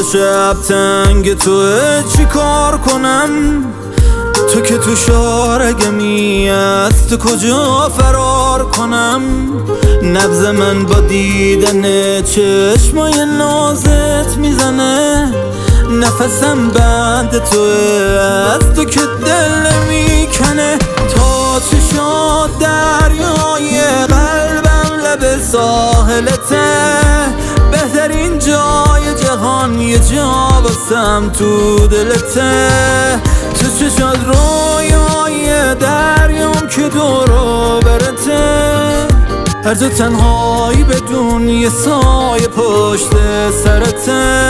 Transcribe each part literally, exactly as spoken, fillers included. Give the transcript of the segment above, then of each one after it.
شب تنگ توه چی کار کنم؟ تو که تو شارگمی از تو کجا فرار کنم؟ نبض من با دیدن چشمای نازت میزنه، نفسم بند توه از تو که دل میکنه. تا چشات دریای قلبم لب ساحلته، بهترین جای جهان یه جا واسم تو دلته. تو چشات رویای دریام که دورو برته، هر جا تنهایی بدون یه سایه پشت سرته.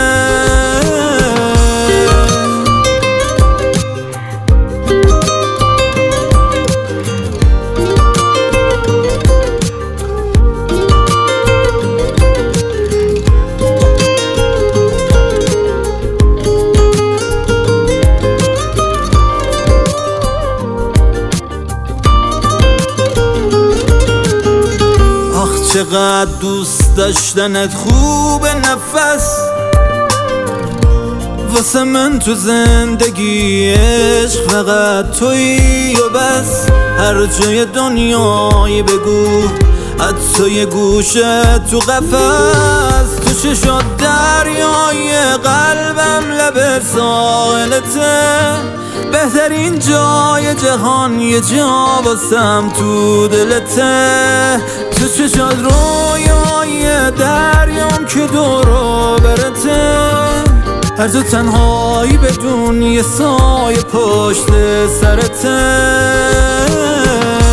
چقدر دوست داشتنت خوب نفس، واسه من تو زندگی عشق فقط تویی و بس. هر جای دنیایی بگو حتی یه گوشه تو قفس. تو چشات دریای قلبم لب ساحلته، بهترین جای جهان یه جا واسم تو دلته. تو چشات رویای دریام که دورو برته، هر جا تنهایی بدون یه سایه پشت سرته.